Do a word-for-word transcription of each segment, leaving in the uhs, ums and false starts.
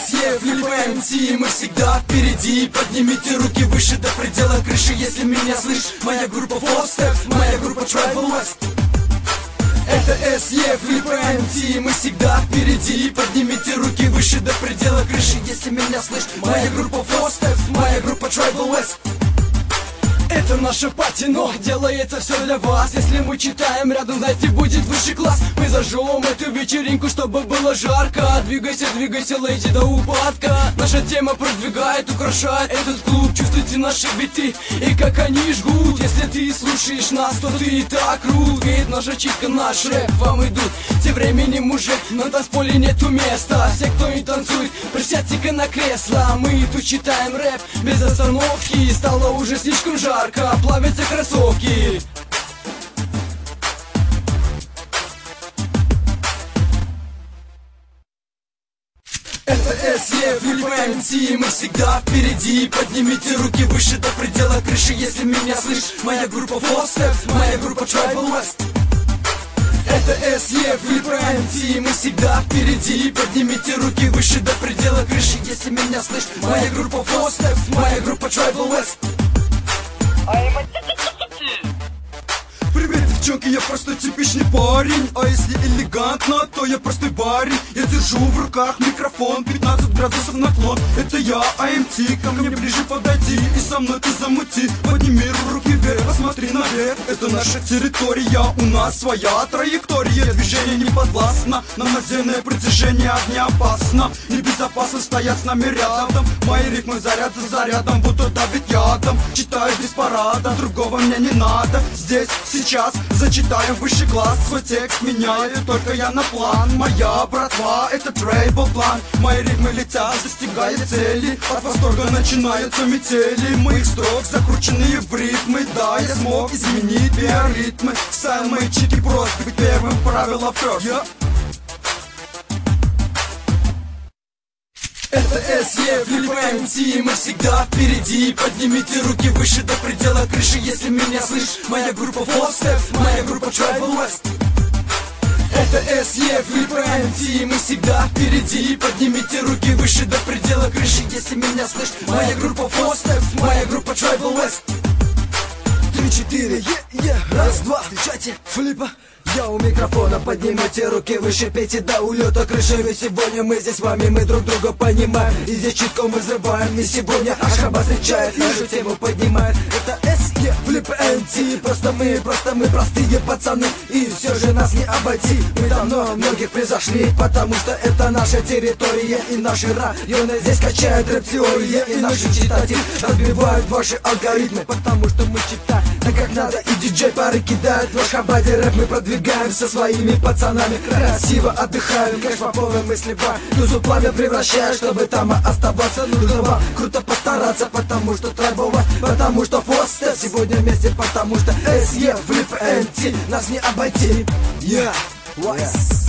эс е, Флип эм си, мы всегда впереди. Поднимите руки выше до предела крыши, если меня слышишь. Моя группа Four Steps, моя группа Tribal West. Это эс е, Флип эм си, мы всегда впереди. Поднимите руки выше до предела крыши, если меня слышишь. Моя группа Four Steps, моя группа Tribal West. Это наша пати, но делается все для вас. Если мы читаем рядом, знаете, будет высший класс. Мы зажжем эту вечеринку, чтобы было жарко. Двигайся, двигайся, леди, до упадка. Наша тема продвигает, украшает этот клуб. Чувствуйте наши биты и как они жгут. Если ты слушаешь нас, то ты и так крут. Ведь наша читка, наш рэп вам идут. Тем временем уже на танцполе нету места. Все, кто не танцует, присядьте-ка на кресло. Мы тут читаем рэп без остановки. Стало уже слишком жарко, плавятся кроссовки. Это эс е, Флип эм си, мы всегда впереди. Поднимите руки выше до предела крыши, если меня слышишь. Моя группа Four Steps, моя группа Tribal West. Это эс е, Флип эм си, мы всегда впереди. Поднимите руки выше до предела крыши, если меня слышишь. Моя группа Four Steps, моя группа Tribal West. Привет, девчонки, я просто типичный парень. А если элегантно, то я простой барин. Я держу в руках микрофон, пятнадцать градусов наклон. Это я, эй эм ти, ко мне ближе подойди и со мной ты замути. Подними руки вверх, посмотри наверх. Это наша территория, у нас своя траектория. Движение не подвластно, нам наземное притяжение огня опасно. Небезопасно стоять с нами рядом. Мои рифмы заряд за зарядом, будто давит ядом. Читаю без парада, другого мне не надо. Здесь, сейчас, зачитаю высший класс. Свой текст меняю, только я на план. Моя братва, это трейбл план. Мои ритмы летят, достигая цели. От восторга начинаются метели моих строк, закрученные в ритмы. Да, я смог изменить биоритмы. Стайл мои чики прост, быть первым правило first, yeah. Это эс е, Флип эм си, мы всегда впереди. Поднимите руки выше до предела крыши, если меня слышишь. Моя группа Four Steps, моя группа Tribal West. Это эс е, Флип эм си, мы всегда впереди. Поднимите руки выше до предела крыши, если меня слышишь. Моя группа Four Steps, моя группа Tribal West. Три-четыре, е-е, раз-два, встречайте Флипа. Я у микрофона, поднимите руки выше, пейте до улета крыши. Ведь сегодня мы здесь с вами, мы друг друга понимаем. И здесь читко мы взрываем, и сегодня Ашхаба встречает, нашу тему поднимает. Это эс е, Флип эм си, просто мы, просто мы простые пацаны. И все же нас не обойти, мы давно многих превзошли. Потому что это наша территория, и наши районы здесь качают рэп-теория. И наши читатели разбивают ваши алгоритмы, потому что мы читаем так как надо, и диджей пары кидает. В Ашхабаде рэп мы продвигаем со своими пацанами. Красиво отдыхаем, кэш по полной мысли бар. Тузу пламя превращая, чтобы там оставаться. Нужно вам круто постараться, потому что Tribal West, потому что Four Steps. Сегодня вместе, потому что эс е, Флип эм си, нас не обойти. Yeah, Wise.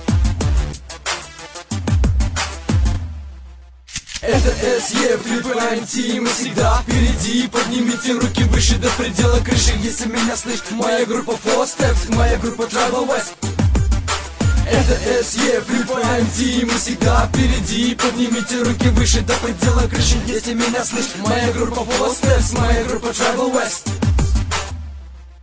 Это эс е, Флип эм си, мы всегда впереди. Поднимите руки выше до предела крыши, если меня слышишь. Моя группа Four Steps, моя группа Tribal West. Это эс е, Флип эм си, мы всегда впереди. Поднимите руки выше до предела крыши, если меня слышишь. Моя группа Four Steps, моя группа Tribal West.